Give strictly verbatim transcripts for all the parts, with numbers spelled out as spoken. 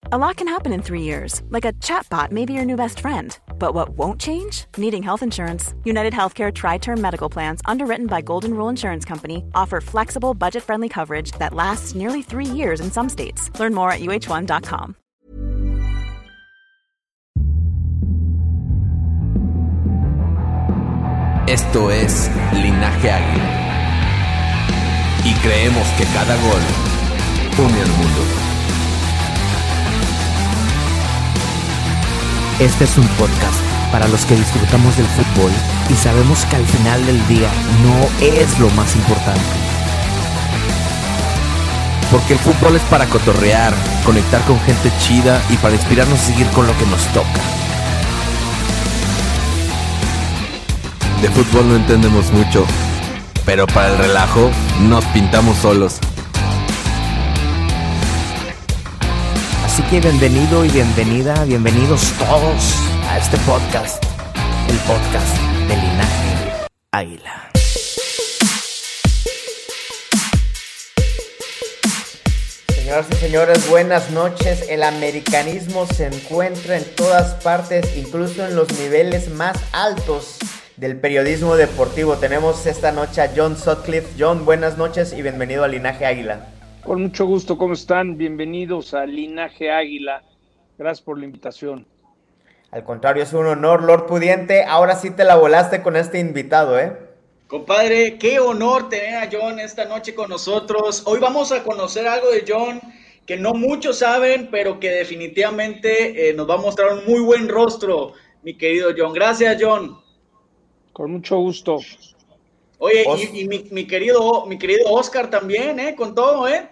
A lot can happen in three years, like a chatbot may be your new best friend. But what won't change? Needing health insurance. United Healthcare Tri-Term Medical Plans, underwritten by Golden Rule Insurance Company, offer flexible, budget-friendly coverage that lasts nearly three years in some states. Learn more at U H one dot com. Esto es Linaje Águila. Y creemos que cada gol une al mundo. Este es un podcast para los que disfrutamos del fútbol y sabemos que al final del día no es lo más importante. Porque el fútbol es para cotorrear, conectar con gente chida y para inspirarnos a seguir con lo que nos toca. De fútbol no entendemos mucho, pero para el relajo nos pintamos solos. Así que bienvenido y bienvenida, bienvenidos todos a este podcast, el podcast de Linaje Águila. Señoras y señores, buenas noches. El americanismo se encuentra en todas partes, incluso en los niveles más altos del periodismo deportivo. Tenemos esta noche a John Sutcliffe. John, buenas noches y bienvenido a Linaje Águila. Con mucho gusto, ¿cómo están? Bienvenidos a Linaje Águila. Gracias por la invitación. Al contrario, es un honor, Lord Pudiente. Ahora sí te la volaste con este invitado, ¿eh? Compadre, qué honor tener a John esta noche con nosotros. Hoy vamos a conocer algo de John que no muchos saben, pero que definitivamente eh, nos va a mostrar un muy buen rostro, mi querido John. Gracias, John. Con mucho gusto. Oye, y, y mi, mi querido mi querido Oscar también, ¿eh? Con todo, ¿eh?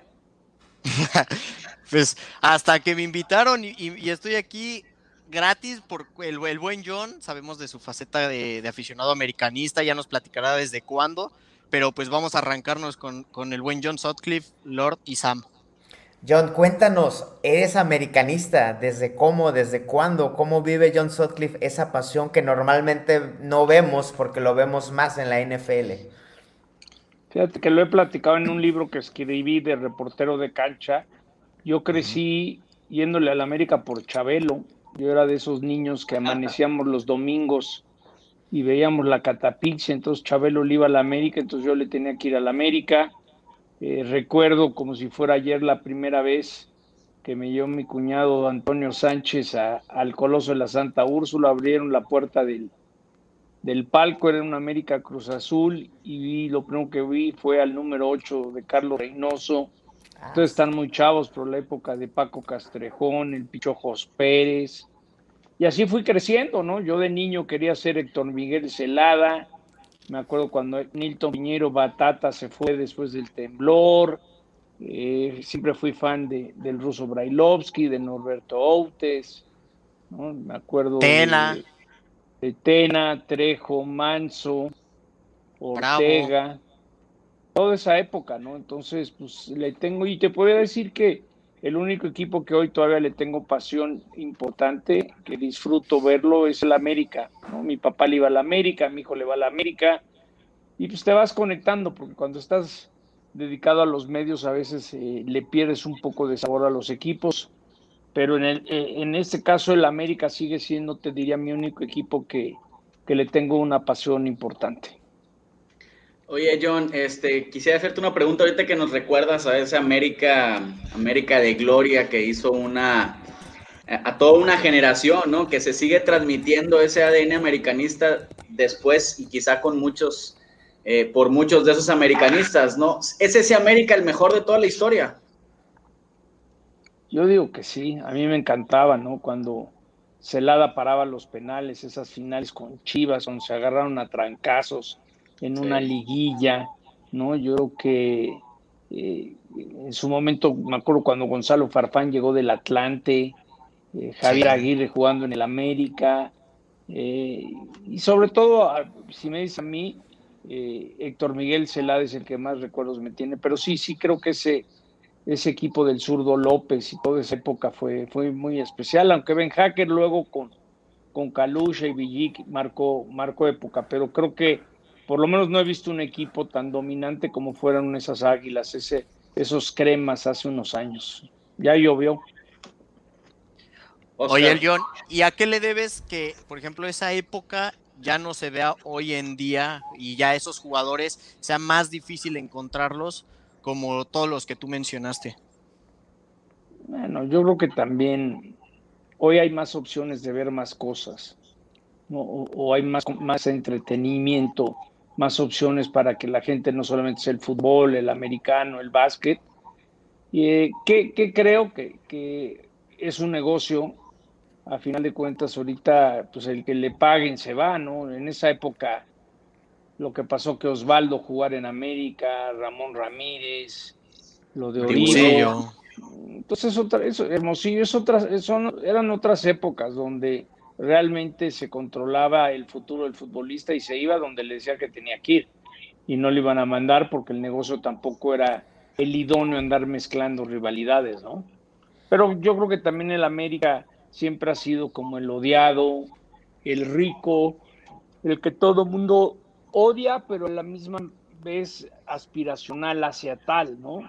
Pues hasta que me invitaron y, y, y estoy aquí gratis por el, el buen John. Sabemos de su faceta de, de aficionado americanista, ya nos platicará desde cuándo, pero pues vamos a arrancarnos con, con el buen John Sutcliffe, Lord y Sam. John, cuéntanos, ¿eres americanista? ¿Desde cómo? ¿Desde cuándo? ¿Cómo vive John Sutcliffe esa pasión que normalmente no vemos porque lo vemos más en la N F L? Fíjate que lo he platicado en un libro que escribí de reportero de cancha. Yo crecí uh-huh. yéndole a la América por Chabelo. Yo era de esos niños que amanecíamos los domingos y veíamos la catapixia, entonces Chabelo le iba a la América, entonces yo le tenía que ir a la América. Eh, recuerdo como si fuera ayer la primera vez que me llevó mi cuñado Antonio Sánchez a, al Coloso de la Santa Úrsula. Abrieron la puerta del, del palco, era una América Cruz Azul, y vi, lo primero que vi fue al número ocho de Carlos Reynoso. Entonces están muy chavos, pero la época de Paco Castrejón, el Pichojos Pérez, y así fui creciendo, ¿no? Yo de niño quería ser Héctor Miguel Celada. Me acuerdo cuando Nilton Piñero Batata se fue después del temblor. Eh, siempre fui fan de, del ruso Brailovsky, de Norberto Outes, ¿no? Me acuerdo Tena. De, de Tena, Trejo, Manso, Ortega. Bravo. Toda esa época, ¿no? Entonces, pues le tengo, y te podría decir que el único equipo que hoy todavía le tengo pasión importante, que disfruto verlo, es el América, ¿no? Mi papá le iba a la América, mi hijo le va a la América, y pues te vas conectando, porque cuando estás dedicado a los medios a veces eh, le pierdes un poco de sabor a los equipos, pero en, el, eh, en este caso el América sigue siendo, te diría, mi único equipo que, que le tengo una pasión importante. Oye, John, este, quisiera hacerte una pregunta ahorita que nos recuerdas a esa América, América de Gloria que hizo una, a toda una generación, ¿no? Que se sigue transmitiendo ese A D N americanista después y quizá con muchos, eh, por muchos de esos americanistas, ¿no? ¿Es ese América el mejor de toda la historia? Yo digo que sí, a mí me encantaba, ¿no? Cuando Celada paraba los penales, esas finales con Chivas, donde se agarraron a trancazos en una liguilla, ¿no? Yo creo que eh, en su momento, me acuerdo cuando Gonzalo Farfán llegó del Atlante, eh, Javier sí. Aguirre jugando en el América, eh, y sobre todo, si me dice a mí, eh, Héctor Miguel Celada es el que más recuerdos me tiene, pero sí, sí creo que ese, ese equipo del Zurdo López y toda esa época fue, fue muy especial, aunque Ben Hacker luego con, con Kalusha y Villic marcó, marcó época, pero creo que por lo menos no he visto un equipo tan dominante como fueron esas Águilas, ese, esos cremas hace unos años. Ya llovió. Oscar. Oye, John, ¿y a qué le debes que, por ejemplo, esa época ya no se vea hoy en día y ya esos jugadores sea más difícil encontrarlos como todos los que tú mencionaste? Bueno, yo creo que también hoy hay más opciones de ver más cosas, ¿no? o, o hay más, más entretenimiento, más opciones para que la gente no solamente sea el fútbol, el americano, el básquet. Y, eh, que, que creo que, que es un negocio, a final de cuentas, ahorita, pues el que le paguen se va, ¿no? En esa época, lo que pasó que Osvaldo jugara en América, Ramón Ramírez, lo de Oribe. Entonces, otra, eso, Hermosillo, es otras, son, eran otras épocas donde realmente se controlaba el futuro del futbolista y se iba donde le decía que tenía que ir. Y no le iban a mandar porque el negocio tampoco era el idóneo andar mezclando rivalidades, ¿no? Pero yo creo que también el América siempre ha sido como el odiado, el rico, el que todo mundo odia, pero a la misma vez aspiracional hacia tal, ¿no?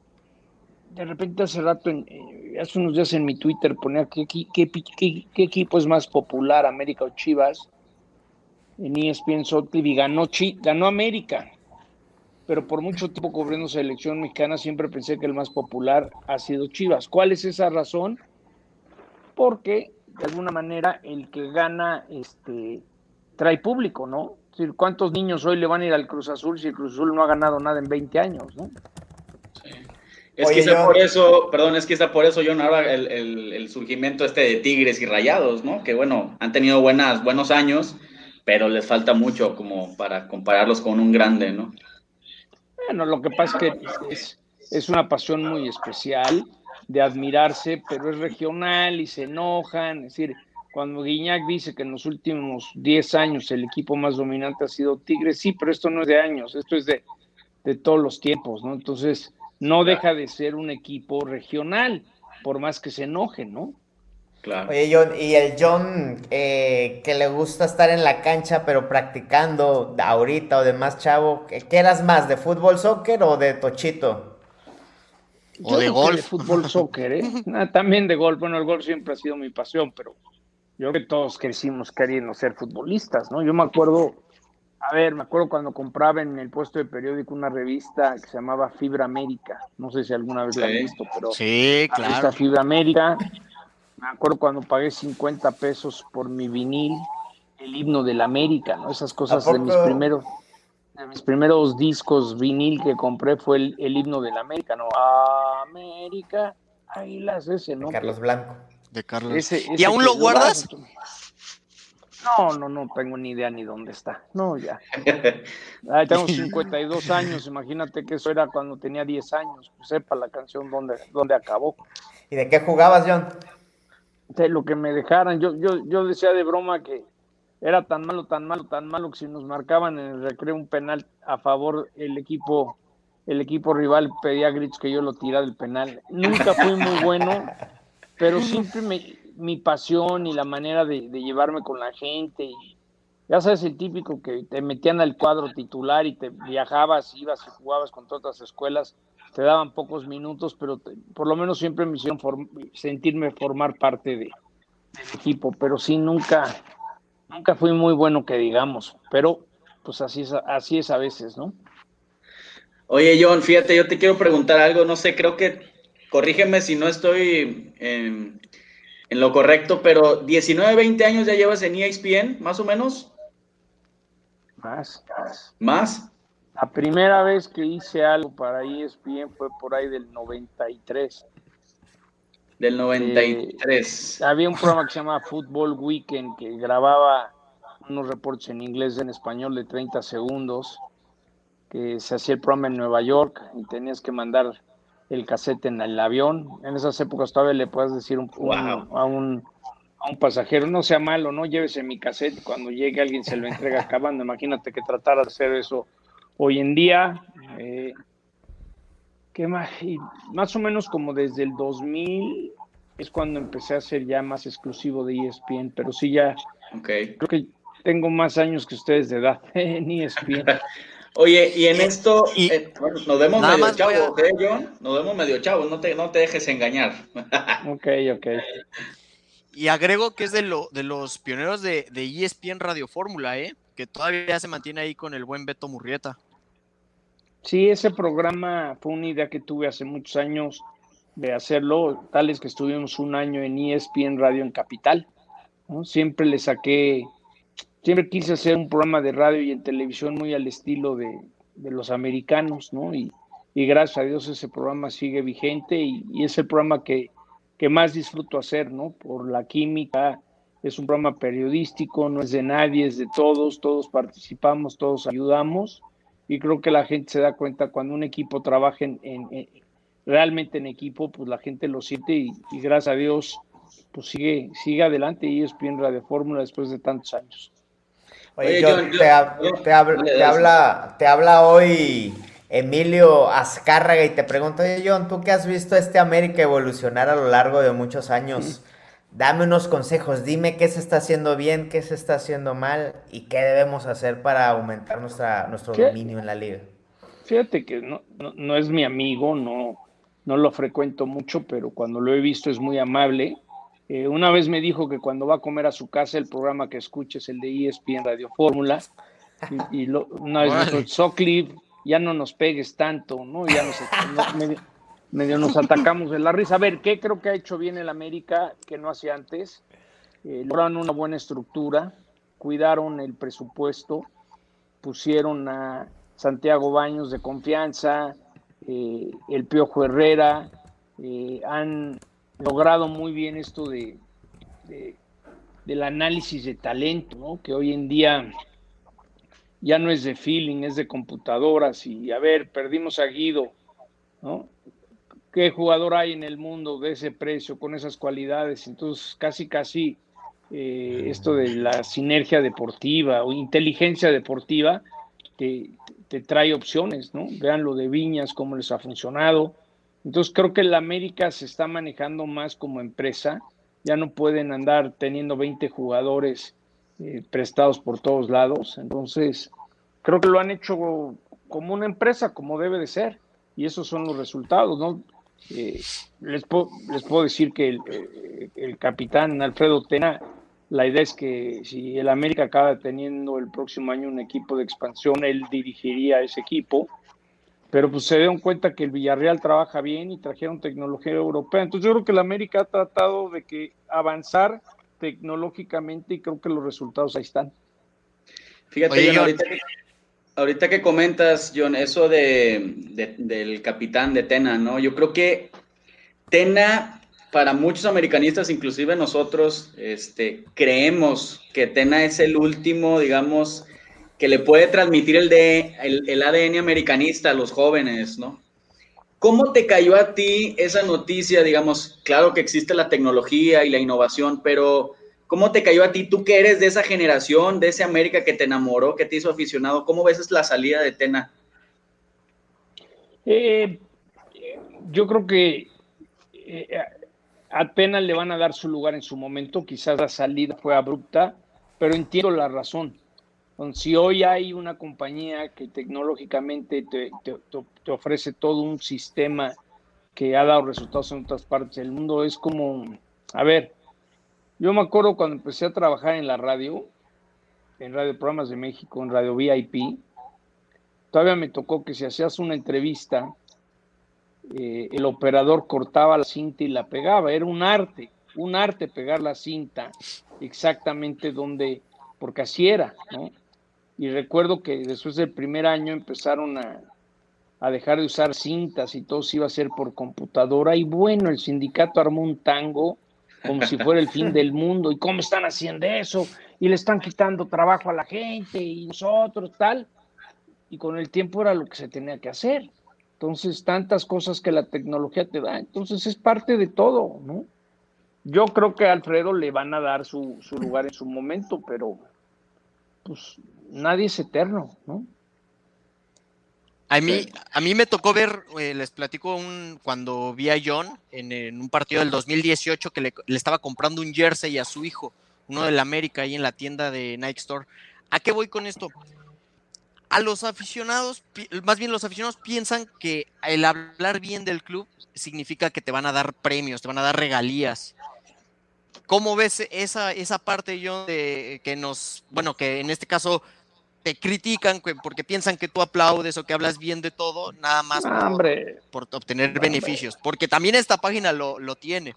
De repente hace rato, en, eh, hace unos días en mi Twitter ponía qué, qué, qué, qué, qué equipo es más popular, América o Chivas. En E S P N Soccer ganó, Chi, ganó América, pero por mucho tiempo cubriendo selección mexicana siempre pensé que el más popular ha sido Chivas. ¿Cuál es esa razón? Porque de alguna manera el que gana este, trae público, ¿no? Es decir, ¿cuántos niños hoy le van a ir al Cruz Azul si el Cruz Azul no ha ganado nada en veinte años, ¿no? Sí. Es Oye, quizá yo... por eso, perdón, es quizá por eso, John, ahora el, el, el surgimiento este de Tigres y Rayados, ¿no? Que bueno, han tenido buenas, buenos años, pero les falta mucho como para compararlos con un grande, ¿no? Bueno, lo que pasa es que es, es una pasión muy especial de admirarse, pero es regional y se enojan. Es decir, cuando Guiñac dice que en los últimos diez años el equipo más dominante ha sido Tigres, sí, pero esto no es de años, esto es de, de todos los tiempos, ¿no? Entonces, no deja de ser un equipo regional, por más que se enojen, ¿no? Claro. Oye, John, y el John eh, que le gusta estar en la cancha, pero practicando ahorita o de más chavo, ¿qué eras más, de fútbol, soccer o de tochito? O yo de creo golf. Que de fútbol, soccer, ¿eh? Ah, también de golf. Bueno, el golf siempre ha sido mi pasión, pero yo creo que todos crecimos queriendo ser futbolistas, ¿no? Yo me acuerdo, a ver, me acuerdo cuando compraba en el puesto de periódico una revista que se llamaba Fibra América. No sé si alguna vez Sí. la han visto, pero Sí, la revista claro. Fibra América. Me acuerdo cuando pagué cincuenta pesos por mi vinil, el himno del América, ¿no? Esas cosas de mis primeros, de mis primeros discos vinil que compré fue el, el himno del América, ¿no? América, Águilas, ese, ¿no? De Carlos Blanco. De Carlos. Ese, ese ¿Y aún lo guardas? No, no, no tengo ni idea ni dónde está. No, ya. Ay, tengo cincuenta y dos años, imagínate que eso era cuando tenía diez años. Pues sepa la canción dónde, dónde acabó. ¿Y de qué jugabas, John? De lo que me dejaran. Yo, yo, yo decía de broma que era tan malo, tan malo, tan malo que si nos marcaban en el recreo un penal a favor, el equipo, el equipo rival pedía gritos que yo lo tirara del penal. Nunca fui muy bueno, pero siempre me, mi pasión y la manera de, de llevarme con la gente. Y, ya sabes, el típico que te metían al cuadro titular y te viajabas, ibas y jugabas con todas las escuelas. Te daban pocos minutos, pero te, por lo menos siempre me hicieron form, sentirme formar parte de, del equipo, pero sí, nunca, nunca fui muy bueno que digamos, pero pues así es, así es a veces, ¿no? Oye, John, fíjate, yo te quiero preguntar algo, no sé, creo que, corrígeme si no estoy en, en lo correcto, pero diecinueve, veinte años ya llevas en E S P N, más o menos. Más, más. ¿Más? La primera vez que hice algo para E S P N fue por ahí del noventa y tres. Del noventa y tres. Eh, había un programa que se llama Football Weekend que grababa unos reportes en inglés y en español de treinta segundos, que se hacía el programa en Nueva York y tenías que mandar el cassette en el avión. En esas épocas todavía le puedes decir un, un, wow. a, un, a un pasajero, no sea malo, no llévese mi cassette, cuando llegue alguien se lo entrega acabando. Imagínate que tratara de hacer eso hoy en día. Eh, ¿qué más? Y más o menos como desde el dos mil es cuando empecé a ser ya más exclusivo de E S P N, pero sí ya okay. Creo que tengo más años que ustedes de edad en E S P N. Oye, y en esto, y, eh, bueno, nos vemos medio chavos, a... ¿eh, John? Nos vemos medio chavos, no te, no te dejes engañar. Ok, ok. y agrego que es de, lo, de los pioneros de, de E S P N Radio Fórmula, ¿eh? Que todavía se mantiene ahí con el buen Beto Murrieta. Sí, ese programa fue una idea que tuve hace muchos años de hacerlo, tal es que estuvimos un año en E S P N Radio en Capital, ¿no? Siempre le saqué, siempre quise hacer un programa de radio y en televisión muy al estilo de, de los americanos, ¿no? Y, y gracias a Dios ese programa sigue vigente y, y es el programa que, que más disfruto hacer, ¿no? Por la química, es un programa periodístico, no es de nadie, es de todos, todos participamos, todos ayudamos y creo que la gente se da cuenta cuando un equipo trabaja en, en, en realmente en equipo, pues la gente lo siente y, y gracias a Dios pues sigue, sigue adelante y es bien Radio Fórmula después de tantos años. Oye, Oye John, John, te, hab, te, hab, te, habla, te habla hoy Emilio Azcárraga y te pregunto, oye John, tú que has visto a este América evolucionar a lo largo de muchos años, dame unos consejos, dime qué se está haciendo bien, qué se está haciendo mal y qué debemos hacer para aumentar nuestra, nuestro ¿Qué? dominio en la liga. Fíjate que no, no, no es mi amigo, no, no lo frecuento mucho, pero cuando lo he visto es muy amable. Eh, una vez me dijo que cuando va a comer a su casa el programa que escuche es el de E S P N Radio Fórmula y, y lo, una vez me dijo, Socliffe, ya no nos pegues tanto, ¿no? Ya nos, no, medio, medio nos atacamos de la risa. A ver, ¿qué creo que ha hecho bien el América que no hacía antes? Eh, lograron una buena estructura, cuidaron el presupuesto, pusieron a Santiago Baños de confianza, eh, el Piojo Herrera, eh, han logrado muy bien esto de, de del análisis de talento, ¿no? Que hoy en día ya no es de feeling, es de computadoras y a ver, perdimos a Guido, ¿no? ¿Qué jugador hay en el mundo de ese precio, con esas cualidades? Entonces casi casi eh, esto de la sinergia deportiva o inteligencia deportiva te, te trae opciones, ¿no? Vean lo de Viñas, cómo les ha funcionado. Entonces creo que el América se está manejando más como empresa, ya no pueden andar teniendo veinte jugadores eh, prestados por todos lados, entonces creo que lo han hecho como una empresa, como debe de ser, y esos son los resultados, ¿no? Eh, les, puedo, les puedo decir que el, el, el capitán Alfredo Tena, la idea es que si el América acaba teniendo el próximo año un equipo de expansión, él dirigiría ese equipo, pero pues se dieron cuenta que el Villarreal trabaja bien y trajeron tecnología europea. Entonces yo creo que el América ha tratado de que avanzar tecnológicamente y creo que los resultados ahí están. Fíjate, Oye, John, ahorita, que, ahorita que comentas, John, eso de, de, del capitán de Tena, ¿no? Yo creo que Tena, para muchos americanistas, inclusive nosotros, este, creemos que Tena es el último, digamos, que le puede transmitir el, de, el, el A D N americanista a los jóvenes, ¿no? ¿Cómo te cayó a ti esa noticia? Digamos, claro que existe la tecnología y la innovación, pero ¿cómo te cayó a ti? Tú que eres de esa generación, de ese América que te enamoró, que te hizo aficionado, ¿cómo ves la salida de Tena? Eh, yo creo que eh, a Tena le van a dar su lugar en su momento, quizás la salida fue abrupta, pero entiendo la razón. Entonces, si hoy hay una compañía que tecnológicamente te, te, te ofrece todo un sistema que ha dado resultados en otras partes del mundo, es como, a ver, yo me acuerdo cuando empecé a trabajar en la radio, en Radio Programas de México, en Radio V I P, todavía me tocó que si hacías una entrevista, eh, el operador cortaba la cinta y la pegaba, era un arte, un arte pegar la cinta exactamente donde, porque así era, ¿no? Y recuerdo que después del primer año empezaron a, a dejar de usar cintas y todo se iba a hacer por computadora. Y bueno, el sindicato armó un tango como si fuera el fin del mundo. ¿Y cómo están haciendo eso? Y le están quitando trabajo a la gente y nosotros, tal. Y con el tiempo era lo que se tenía que hacer. Entonces, tantas cosas que la tecnología te da. Entonces, es parte de todo, ¿no? Yo creo que a Alfredo le van a dar su, su lugar en su momento, pero pues nadie es eterno, ¿no? A mí, a mí me tocó ver, eh, les platico un, cuando vi a John en, en un partido del dos mil dieciocho que le, le estaba comprando un jersey a su hijo, uno del América, ahí en la tienda de Nike Store. ¿A qué voy con esto? A los aficionados, más bien los aficionados piensan que el hablar bien del club significa que te van a dar premios, te van a dar regalías. ¿Cómo ves esa, esa parte, John, de que nos, bueno, que en este caso te critican porque piensan que tú aplaudes o que hablas bien de todo, nada más No, por, hombre, por obtener no, beneficios? Porque también esta página lo, lo tiene.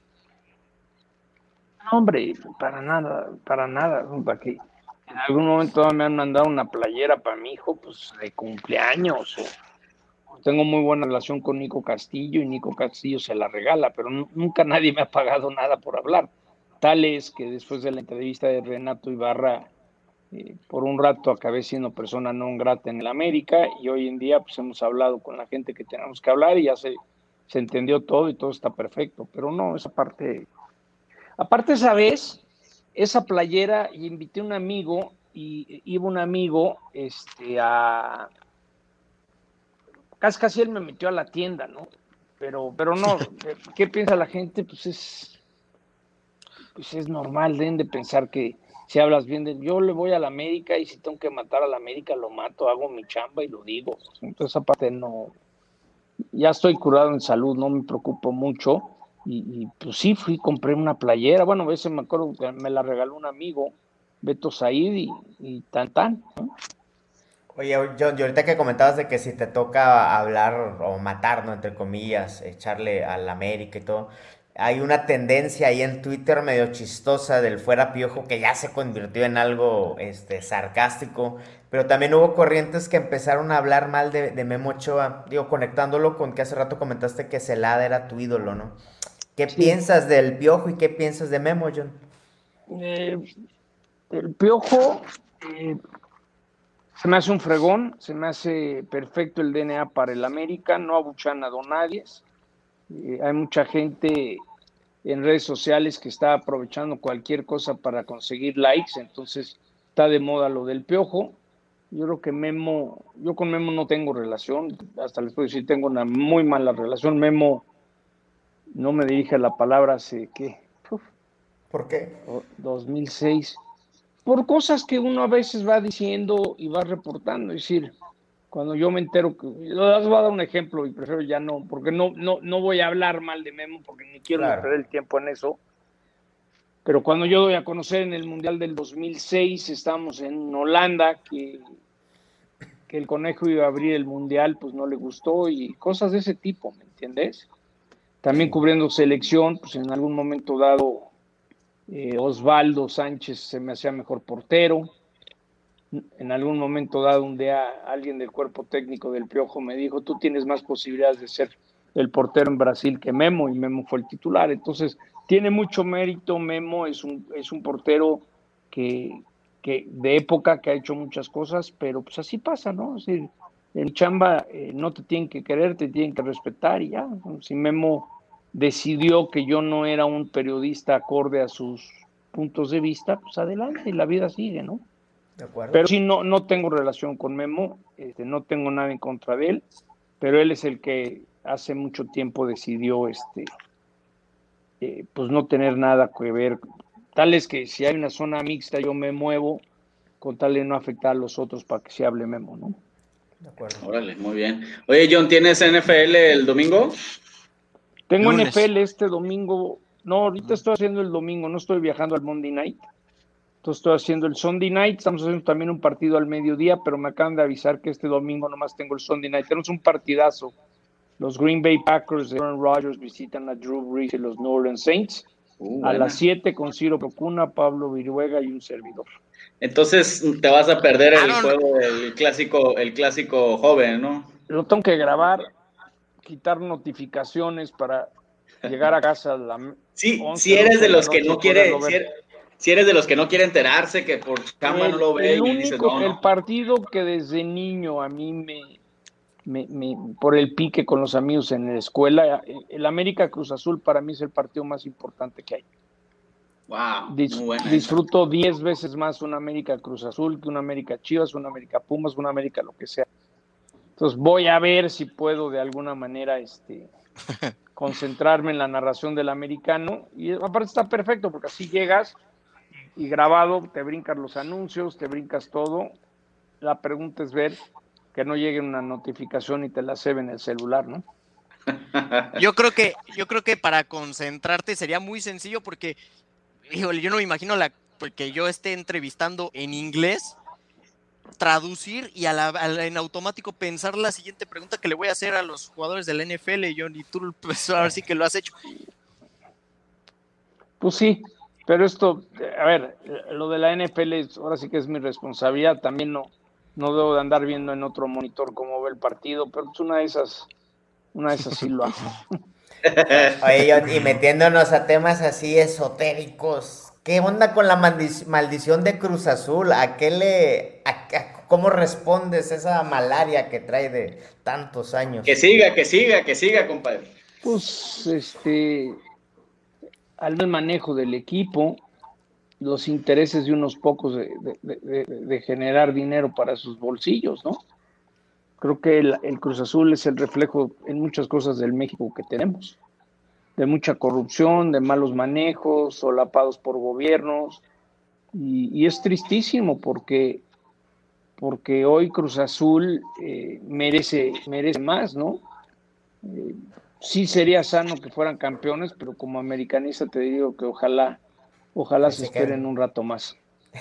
No, hombre, para nada, para nada. Para que en algún momento me han mandado una playera para mi hijo, pues de cumpleaños. O tengo muy buena relación con Nico Castillo y Nico Castillo se la regala, pero n- nunca nadie me ha pagado nada por hablar. Tal es que después de la entrevista de Renato Ibarra, eh, por un rato acabé siendo persona non grata en el América y hoy en día pues hemos hablado con la gente que tenemos que hablar y ya se, se entendió todo y todo está perfecto. Pero no, esa parte. Aparte, esa vez, esa playera, y invité a un amigo y iba un amigo este, a. Casi, casi él me metió a la tienda, ¿no? Pero, pero no, ¿qué piensa la gente? Pues es, pues es normal, deben de pensar que si hablas bien de. Yo le voy a la América y si tengo que matar a la América, lo mato, hago mi chamba y lo digo. Entonces, esa parte no. Ya estoy curado en salud, no me preocupo mucho. Y, y pues sí, fui, compré una playera. Bueno, a veces me acuerdo que me la regaló un amigo, Beto Said, y, y tan tan, ¿no? Oye, John, y ahorita que comentabas de que si te toca hablar o matar, ¿no? Entre comillas, echarle al América y todo, hay una tendencia ahí en Twitter medio chistosa del fuera piojo que ya se convirtió en algo este, sarcástico, pero también hubo corrientes que empezaron a hablar mal de, de Memo Ochoa, digo, conectándolo con que hace rato comentaste que Celada era tu ídolo, ¿no? ¿Qué Sí. piensas del piojo y qué piensas de Memo, John? Eh, el Piojo eh, se me hace un fregón, se me hace perfecto el D N A para el América, no abuchan a Donadies. Eh, hay mucha gente en redes sociales que está aprovechando cualquier cosa para conseguir likes, entonces está de moda lo del Piojo. Yo creo que Memo, yo con Memo no tengo relación, hasta les puedo decir, tengo una muy mala relación. Memo no me dirige la palabra hace, ¿qué? Uf, ¿Por qué? dos mil seis. Por cosas que uno a veces va diciendo y va reportando, es decir, cuando yo me entero, que, les voy a dar un ejemplo y prefiero ya no, porque no, no, no voy a hablar mal de Memo porque ni quiero Claro. perder el tiempo en eso, pero cuando yo doy a conocer en el Mundial del dos mil seis, estamos en Holanda, que, que el Conejo iba a abrir el Mundial, pues no le gustó y cosas de ese tipo, ¿me entiendes? También cubriendo selección, pues en algún momento dado eh, Osvaldo Sánchez se me hacía mejor portero. En algún momento dado un día alguien del cuerpo técnico del Piojo me dijo, tú tienes más posibilidades de ser el portero en Brasil que Memo, y Memo fue el titular. Entonces tiene mucho mérito. Memo es un, es un portero que, que de época, que ha hecho muchas cosas, pero pues así pasa, ¿no? Es decir, en chamba eh, no te tienen que querer, te tienen que respetar y ya. Si Memo decidió que yo no era un periodista acorde a sus puntos de vista, pues adelante, y la vida sigue, ¿no? ¿De acuerdo? Pero sí, no, no tengo relación con Memo, este, no tengo nada en contra de él, pero él es el que hace mucho tiempo decidió este, eh, pues no tener nada que ver. Tal es que si hay una zona mixta yo me muevo con tal de no afectar a los otros para que se hable Memo, ¿no? De acuerdo. Órale, muy bien. Oye, John, ¿tienes N F L el domingo? Tengo Lunes. N F L este domingo, no, ahorita estoy haciendo el domingo, no estoy viajando al Monday Night. Entonces estoy haciendo el Sunday Night, estamos haciendo también un partido al mediodía, pero me acaban de avisar que este domingo nomás tengo el Sunday Night. Tenemos un partidazo. Los Green Bay Packers de Aaron Rodgers visitan a Drew Brees y los New Orleans Saints. Uh, A buena. las siete con Ciro Procuna, Pablo Viruega y un servidor. Entonces te vas a perder el Aaron- juego, el clásico, el clásico joven, ¿no? Lo tengo que grabar, quitar notificaciones para llegar a casa a la Sí, once, si eres doce de la los que noche no y quiere, poderlo si ver. eres, si eres de los que no quiere enterarse que por chamba no lo ve El y dices, único, no, no. el partido que desde niño a mí me, me, me, por el pique con los amigos en la escuela, el América Cruz Azul para mí es el partido más importante que hay. Wow, Dis, muy buena. disfruto diez veces más una América Cruz Azul que una América Chivas, una América Pumas, una América lo que sea. Entonces voy a ver si puedo de alguna manera este, concentrarme en la narración del americano, y aparte está perfecto porque así llegas y grabado, te brincas los anuncios, te brincas todo. La pregunta es ver que no llegue una notificación y te la cebe en el celular, ¿no? Yo creo que, yo creo que para concentrarte sería muy sencillo porque híjole, yo no me imagino la, que yo esté entrevistando en inglés, traducir y a la, a la, en automático pensar la siguiente pregunta que le voy a hacer a los jugadores de la N F L, John, y tú pues, ahora sí que lo has hecho. Pues sí, pero esto, a ver, lo de la N F L ahora sí que es mi responsabilidad, también no, no debo de andar viendo en otro monitor cómo ve el partido, pero pues una de esas, una de esas sí lo hago. Oye, John, y metiéndonos a temas así esotéricos, ¿qué onda con la maldic- maldición de Cruz Azul? ¿A qué le, a, a, cómo respondes a esa malaria que trae de tantos años? Que siga, que siga, que siga, compadre. Pues, este, al manejo del equipo, los intereses de unos pocos de, de, de, de generar dinero para sus bolsillos, ¿no? Creo que el, el Cruz Azul es el reflejo en muchas cosas del México que tenemos, de mucha corrupción, de malos manejos, solapados por gobiernos, y, y es tristísimo porque, porque hoy Cruz Azul eh, merece, merece más, ¿no? Eh, sí sería sano que fueran campeones, pero como americanista te digo que ojalá, ojalá se esperen un rato más.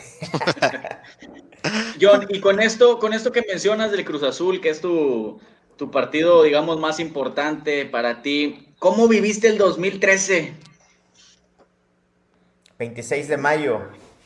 John, y con esto, con esto que mencionas del Cruz Azul, que es tu, tu partido, digamos, más importante para ti, ¿cómo viviste el dos mil trece? veintiséis de mayo.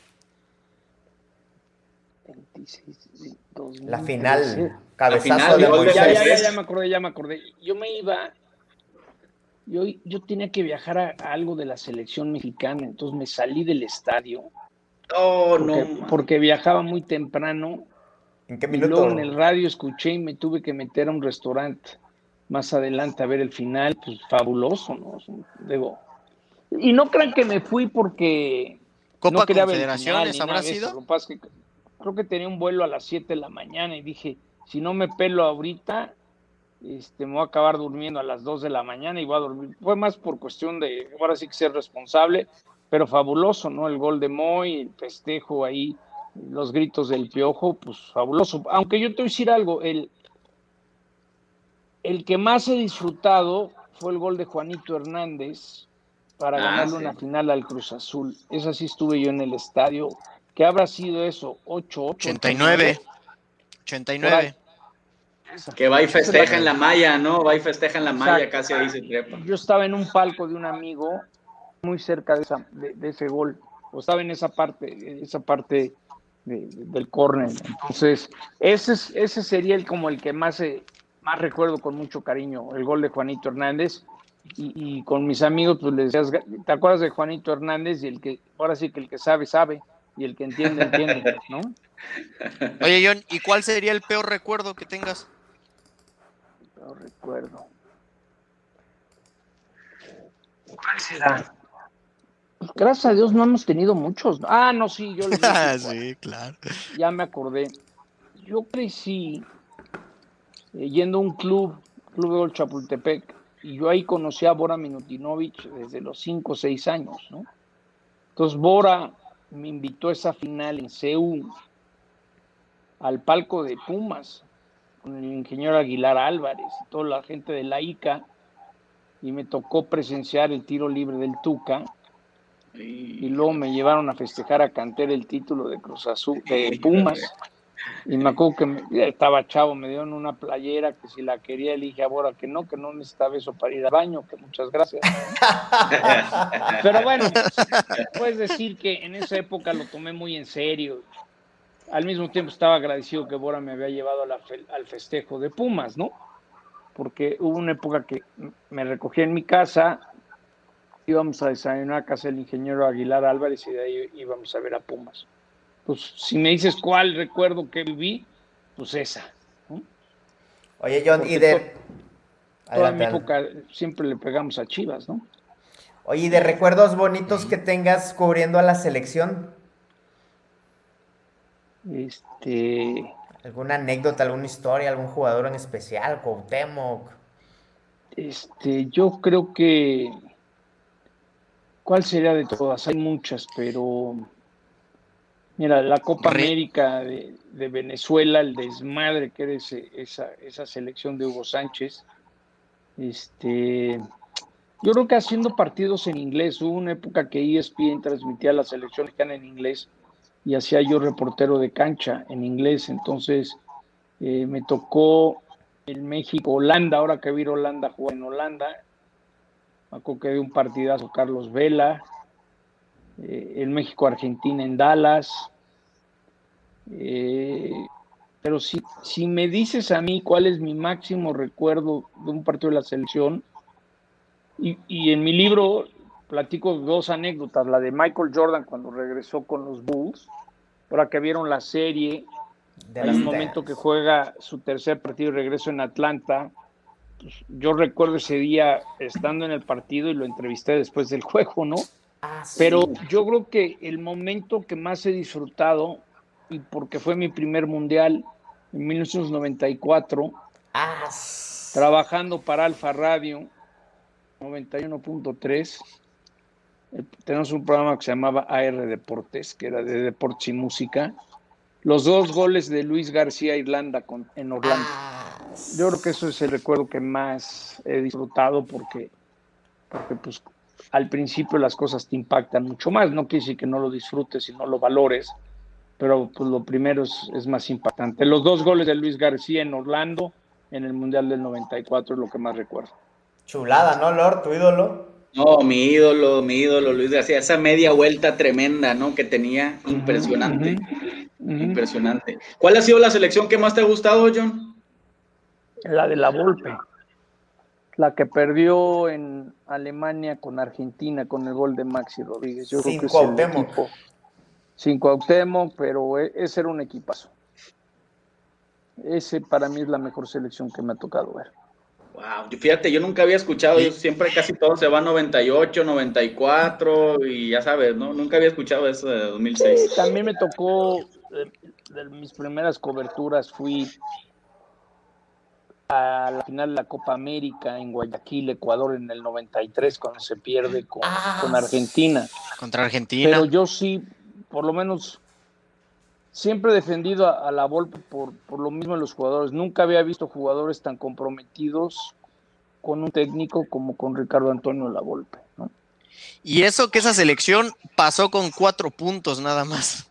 veintiséis de dos mil trece. La final, cabezazo La final, de gol de Moisés. Ya, ya, ya, ya me acordé, ya me acordé. Yo me iba, yo, yo tenía que viajar a, a algo de la selección mexicana, entonces me salí del estadio. Oh, porque, no. porque viajaba muy temprano. ¿En qué Y minuto? luego en el radio escuché y me tuve que meter a un restaurante más adelante a ver el final, pues fabuloso, ¿no? Digo, y no crean que me fui porque Copa no quería ver el Confederaciones, final, ni ¿habrá nada de sido? eso. Lo que pasa es que creo que tenía un vuelo a las siete de la mañana y dije, si no me pelo ahorita, este, me voy a acabar durmiendo a las dos de la mañana y voy a dormir. Fue más por cuestión de, ahora sí que ser responsable, pero fabuloso, ¿no? El gol de Moy, el festejo ahí, los gritos del Piojo, pues fabuloso. Aunque yo te voy a decir algo, el, el que más he disfrutado fue el gol de Juanito Hernández para Ah, ganarle sí. una final al Cruz Azul. Esa sí estuve yo en el estadio. ¿Qué habrá sido eso? ¿ocho ocho? ochenta y nueve. ochenta y nueve. Que va y festeja en la malla, ¿no? Va y festeja en la malla, Exacto. casi ahí se trepa. Yo estaba en un palco de un amigo muy cerca de, esa, de, de ese gol, o estaba en esa parte, esa parte de, de, del córner. Entonces, ese, es, ese sería el, como el que más, eh, más recuerdo con mucho cariño, el gol de Juanito Hernández. Y, y con mis amigos, pues les decías, ¿te acuerdas de Juanito Hernández? Y el que, ahora sí que el que sabe, sabe, y el que entiende, entiende, ¿no? Oye, John, ¿y cuál sería el peor recuerdo que tengas? No recuerdo. ¿Cuál será? Pues gracias a Dios no hemos tenido muchos. Ah, no, sí, yo les dije, sí, claro. Ya me acordé. Yo crecí eh, yendo a un club, Club de Gol Chapultepec, y yo ahí conocí a Bora Milutinovic desde los cinco o seis años, ¿no? Entonces Bora me invitó a esa final en C U, al palco de Pumas, con el ingeniero Aguilar Álvarez y toda la gente de la I C A, y me tocó presenciar el tiro libre del Tuca, y luego me llevaron a festejar a cantar el título de Cruz Azul, de Pumas, y me acuerdo que me, estaba chavo, me dieron una playera que si la quería le dije a Bora que no, que no necesitaba eso para ir al baño, que muchas gracias. Pero bueno, puedes decir que en esa época lo tomé muy en serio. Al mismo tiempo estaba agradecido que Bora me había llevado a la fe, al festejo de Pumas, ¿no? Porque hubo una época que me recogía en mi casa, íbamos a desayunar a casa del ingeniero Aguilar Álvarez y de ahí íbamos a ver a Pumas. Pues si me dices cuál recuerdo que viví, pues esa, ¿no? Oye, John, Porque y de... To, toda mi época siempre le pegamos a Chivas, ¿no? Oye, ¿y de recuerdos bonitos que tengas cubriendo a la selección? Este... ¿Alguna anécdota, alguna historia, algún jugador en especial, Cuauhtémoc? Este, yo creo que... ¿Cuál sería de todas? Hay muchas, pero... Mira, la Copa Re... América de, de Venezuela, el desmadre que era ese, esa, esa selección de Hugo Sánchez. Este, Yo creo que haciendo partidos en inglés. Hubo una época que E S P N transmitía la selección mexicana en inglés y hacía yo reportero de cancha en inglés. Entonces eh, me tocó el México-Holanda, ahora que vi Holanda jugar en Holanda. Me acuerdo que de un partidazo Carlos Vela, eh, el México-Argentina en Dallas. Eh, pero si, si me dices a mí cuál es mi máximo recuerdo de un partido de la selección, y, y en mi libro platico dos anécdotas, la de Michael Jordan cuando regresó con los Bulls, ahora que vieron la serie, De hay las un momento que juega su tercer partido y regreso en Atlanta. Pues, yo recuerdo ese día estando en el partido y lo entrevisté después del juego, ¿no? Ah, sí. Pero yo creo que el momento que más he disfrutado, y porque fue mi primer mundial en mil novecientos noventa y cuatro, Ah, s- trabajando para Alfa Radio noventa y uno punto tres, eh, tenemos un programa que se llamaba A R Deportes, que era de deportes y música. Los dos goles de Luis García Irlanda con, en Orlando. ah, Yo creo que eso es el recuerdo que más he disfrutado porque, porque pues, al principio las cosas te impactan mucho más. No quiere decir que no lo disfrutes y no lo valores, pero pues, lo primero es, es más impactante. Los dos goles de Luis García en Orlando en el Mundial del noventa y cuatro es lo que más recuerdo. chulada, ¿no, Lord? ¿Tu ídolo? No, mi ídolo, mi ídolo, Luis García, esa media vuelta tremenda, ¿no? Que tenía, impresionante, Uh-huh, uh-huh. impresionante. ¿Cuál ha sido la selección que más te ha gustado, John? La de la Volpe, la que perdió en Alemania con Argentina con el gol de Maxi Rodríguez. Yo Sin creo que es el Cuauhtémoc. equipo. Sin Cuauhtémoc, pero ese era un equipazo. Ese para mí es la mejor selección que me ha tocado ver. Wow, fíjate, yo nunca había escuchado, yo siempre casi todo se va a noventa y ocho, noventa y cuatro y ya sabes, ¿no? Nunca había escuchado eso de dos mil seis. Sí, también me tocó, de, de mis primeras coberturas fui a la final de la Copa América en Guayaquil, Ecuador, en el noventa y tres, cuando se pierde con, Ah, con Argentina. Contra Argentina. Pero yo sí, por lo menos, siempre he defendido a, a la Volpe por, por lo mismo de los jugadores. Nunca había visto jugadores tan comprometidos con un técnico como con Ricardo Antonio La Volpe, ¿no? Y eso que esa selección pasó con cuatro puntos nada más.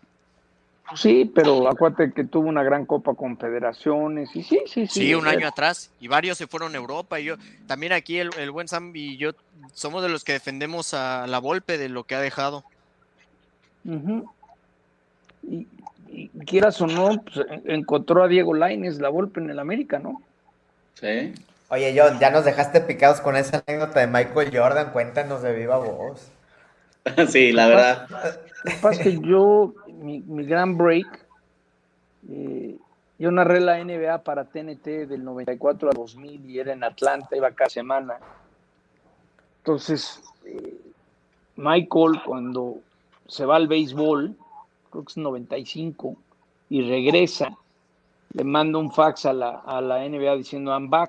Sí, pero acuérdate que tuvo una gran Copa Confederaciones y sí, sí, sí. Sí, un año atrás, y varios se fueron a Europa, y yo, también aquí el, el buen Sam y yo somos de los que defendemos a la Volpe de lo que ha dejado. Uh-huh. Y, y quieras o no, pues, encontró a Diego Lainez, La Volpe en el América, ¿no? Sí. Oye, John, ya nos dejaste picados con esa anécdota de Michael Jordan. Cuéntanos de viva voz. Sí, la verdad. Lo que pasa es que yo, mi, mi gran break, eh, yo narré la N B A para T N T del noventa y cuatro al dos mil y era en Atlanta, iba cada semana. Entonces, eh, Michael, cuando se va al béisbol, creo que es noventa y cinco, y regresa, le manda un fax a la, a la N B A diciendo I'm back.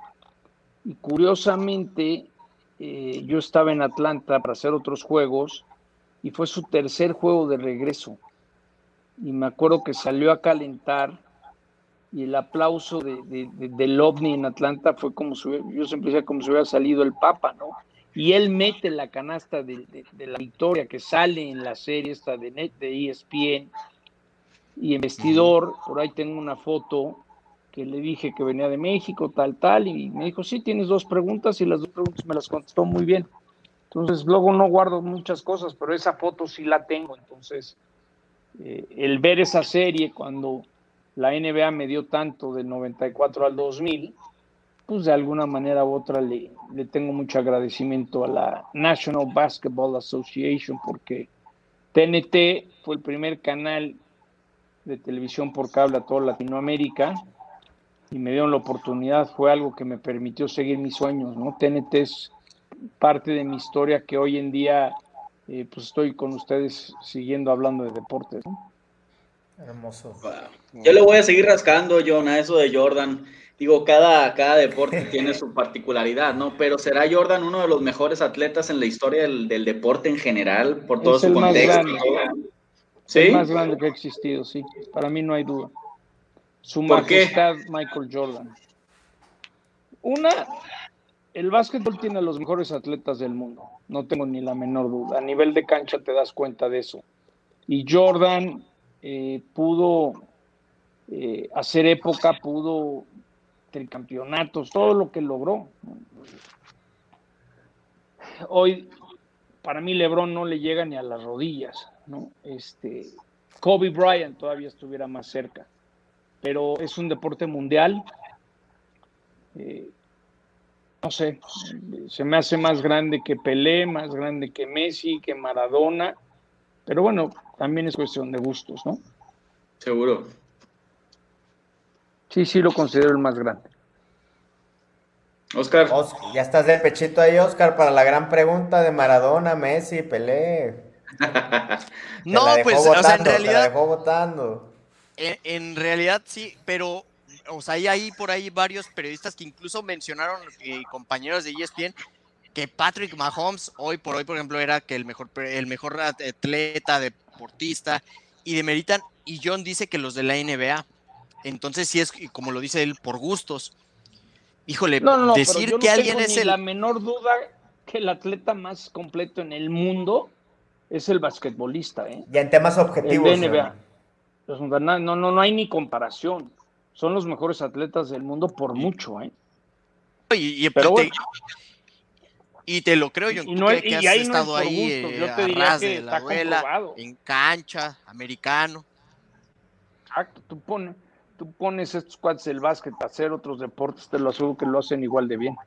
Y curiosamente, eh, yo estaba en Atlanta para hacer otros juegos y fue su tercer juego de regreso. Y me acuerdo que salió a calentar y el aplauso de, de, de, del OVNI en Atlanta fue como si, yo siempre decía, como si hubiera salido el Papa, ¿no? Y él mete la canasta de, de, de la victoria que sale en la serie esta de, Net, de E S P N. Y en vestidor, por ahí tengo una foto que le dije que venía de México, tal, tal, y me dijo, sí, tienes dos preguntas, y las dos preguntas me las contestó muy bien. Entonces, luego no guardo muchas cosas, pero esa foto sí la tengo. Entonces, eh, el ver esa serie cuando la N B A me dio tanto del noventa y cuatro al dos mil, pues de alguna manera u otra le, le tengo mucho agradecimiento a la National Basketball Association, porque T N T fue el primer canal de televisión por cable a toda Latinoamérica, y me dieron la oportunidad, fue algo que me permitió seguir mis sueños, ¿no? T N T es parte de mi historia que hoy en día eh, pues estoy con ustedes siguiendo hablando de deportes, ¿no? Hermoso. Wow. Yo le voy a seguir rascando, John, a eso de Jordan. Digo, cada, cada deporte tiene su particularidad, ¿no? Pero ¿será Jordan uno de los mejores atletas en la historia del, del deporte en general, por todo es su el contexto? Más grande. ¿Sí? El más grande que ha existido, sí. Para mí no hay duda. Su ¿Por qué? majestad Michael Jordan. Una, el básquetbol tiene a los mejores atletas del mundo, no tengo ni la menor duda. A nivel de cancha te das cuenta de eso. Y Jordan eh, pudo eh, hacer época, pudo tricampeonatos, todo lo que logró. Hoy, para mí, LeBron no le llega ni a las rodillas, ¿no? Este, Kobe Bryant todavía estuviera más cerca, pero es un deporte mundial. Eh, no sé, se me hace más grande que Pelé, más grande que Messi, que Maradona, pero bueno, también es cuestión de gustos, ¿no? Seguro. Sí, sí lo considero el más grande. Oscar. Oscar, ya estás de pechito ahí, Oscar, para la gran pregunta de Maradona, Messi, Pelé. No, pues, votando, o sea, en te la realidad, dejó votando. en, en realidad sí, pero, o sea, hay ahí por ahí varios periodistas que incluso mencionaron, eh, compañeros de E S P N, que Patrick Mahomes hoy por hoy, por ejemplo, era que el mejor, el mejor atleta, deportista, y demeritan, y John dice que los de la N B A. Entonces sí es, como lo dice él, por gustos. Híjole, no, no, no, decir pero yo que no alguien tengo es ni el... la menor duda que el atleta más completo en el mundo es el basquetbolista, ¿eh? Ya en temas El objetivos. de N B A. No, no, no hay ni comparación. Son los mejores atletas del mundo por mucho, ¿eh? Y, y, pero te, bueno. y te lo creo, yo. Y, tú no, que, y que has ahí estado no es por ahí gustos. eh, Yo te a diría ras que de la está duela, comprobado. en cancha, americano. Exacto, tú pones, tú pones estos cuates del básquet a hacer otros deportes, te lo aseguro que lo hacen igual de bien.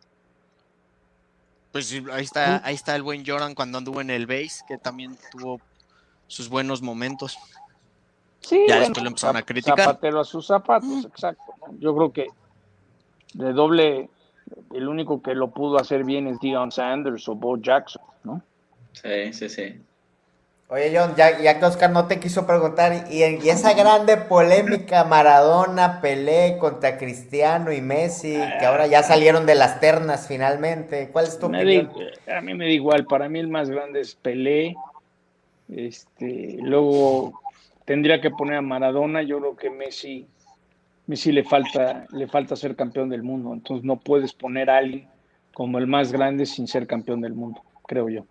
Pues ahí está, ahí está el buen Jordan cuando anduvo en el base, que también tuvo sus buenos momentos. Sí, ya bueno, después lo empezaron a criticar. Zapatero a sus zapatos, exacto, ¿no? Yo creo que de doble, el único que lo pudo hacer bien es Deion Sanders o Bo Jackson, ¿no? Sí, sí, sí. Oye, John, ya, ya que Oscar no te quiso preguntar, y, y esa grande polémica Maradona, Pelé contra Cristiano y Messi, que ahora ya salieron de las ternas finalmente, ¿cuál es tu me opinión? Da, a mí me da igual, para mí el más grande es Pelé, este, luego tendría que poner a Maradona, yo creo que Messi, Messi le falta, le falta ser campeón del mundo, entonces no puedes poner a alguien como el más grande sin ser campeón del mundo, creo yo.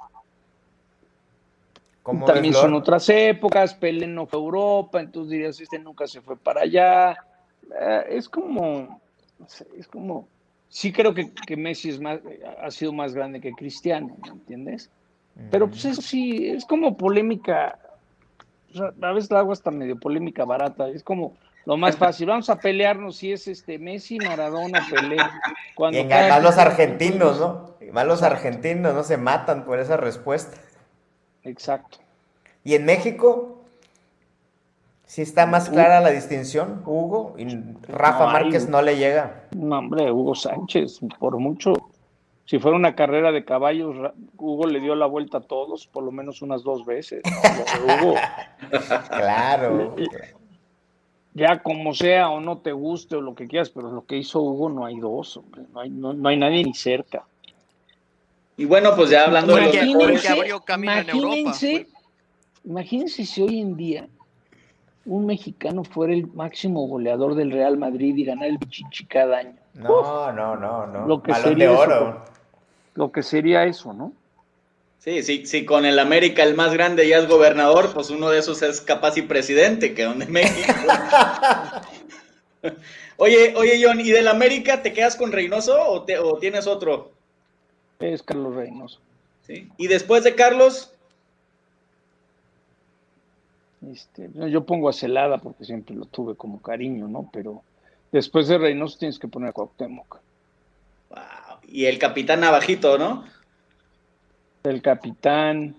También son otras épocas, Pelé no fue a Europa, entonces dirías, este nunca se fue para allá. Eh, es como, es como, sí creo que, que Messi es más, ha sido más grande que Cristiano, ¿me entiendes? Pero pues eso sí, es como polémica, o sea, a veces la hago hasta medio polémica barata, es como lo más fácil, vamos a pelearnos si es este Messi, Maradona, Pelé. Cuando y más los argentinos, ¿no? Más los argentinos, ¿no? Se matan por esa respuesta. Exacto. ¿Y en México? ¿Sí está más clara la distinción, Hugo? Y Rafa no, Márquez no le llega. No, hombre, Hugo Sánchez, por mucho. Si fuera una carrera de caballos, Hugo le dio la vuelta a todos, por lo menos unas dos veces. Hugo. Claro. Ya como sea, o no te guste, o lo que quieras, pero lo que hizo Hugo no hay dos, hombre. No hay, no, no hay nadie ni cerca. Y bueno, pues ya hablando de los mejores, que abrió camino en Europa. Imagínense si hoy en día un mexicano fuera el máximo goleador del Real Madrid y ganar el Pichichi cada año. No, Uf, no, no, no. Lo que Balón sería de oro. Eso, lo que sería eso, ¿no? Sí, sí, sí, con el América el más grande ya es gobernador, pues uno de esos es capaz y presidente, que donde México. oye, oye, John, ¿y del América te quedas con Reynoso o, te, o tienes otro? Es Carlos Reynoso. Sí. ¿Y después de Carlos? Este, yo pongo a Celada porque siempre lo tuve como cariño, ¿no? Pero después de Reynoso tienes que poner a Cuauhtémoc. Wow. Y el capitán Navajito, ¿no? El capitán,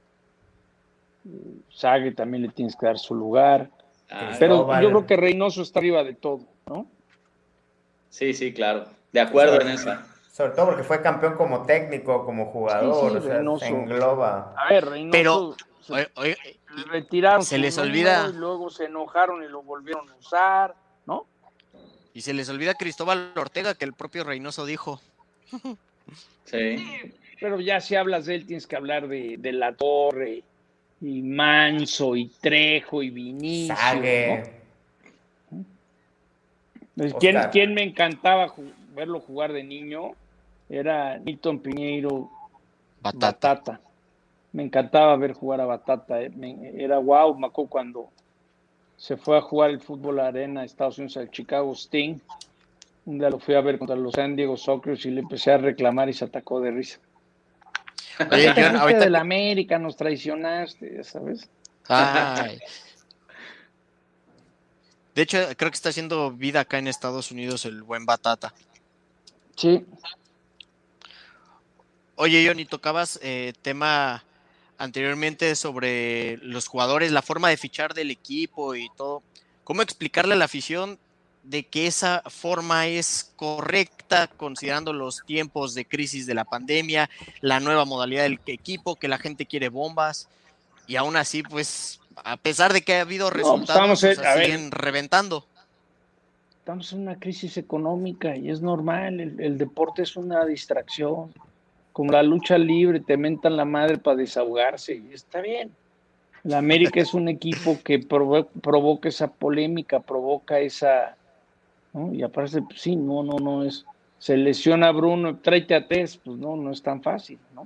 Sague también le tienes que dar su lugar. Ah, pero vale. Yo creo que Reynoso está arriba de todo, ¿no? Sí, sí, claro. De acuerdo sobre, en eso. Sobre todo porque fue campeón como técnico, como jugador, sí, sí, o sea, Reynoso. Se engloba. A ver, Reynoso pero, se, oye, oye, se retiraron, se les olvida y luego se enojaron y lo volvieron a usar, ¿no? Y se les olvida Cristóbal Ortega, que el propio Reynoso dijo. Sí. Pero ya si hablas de él tienes que hablar de, de La Torre y Manso y Trejo y Vinicius, Sague. ¿no? ¿Quién, ¿Quién me encantaba ju- verlo jugar de niño? era Nilton Piñeiro Batata. Batata. Me encantaba ver jugar a Batata. eh, me- Era guau, me acuerdo cuando se fue a jugar el fútbol arena a Estados Unidos, al Chicago Sting. Un día lo fui a ver contra los San Diego Sockers y le empecé a reclamar y se atacó de risa. Oye, Ya te John, fuiste ahorita de la que- América, nos traicionaste, ya sabes. Ay. De hecho, creo que está haciendo vida acá en Estados Unidos el buen Batata. Sí, Oye, Johnny, tocabas eh, tema anteriormente sobre los jugadores, la forma de fichar del equipo y todo. ¿Cómo explicarle a la afición de que esa forma es correcta considerando los tiempos de crisis de la pandemia, la nueva modalidad del equipo, que la gente quiere bombas y aún así, pues, a pesar de que ha habido No, pues, resultados, estamos en- o sea, a ver. siguen reventando? estamos en una crisis económica y es normal. El, el deporte es una distracción. Como la lucha libre, te mentan la madre para desahogarse y está bien. La América es un equipo que provo- provoca esa polémica, provoca esa, ¿no? Y aparte, pues, sí, no, no, no es, se lesiona Bruno, tráete a Tess, pues no, no es tan fácil, ¿no?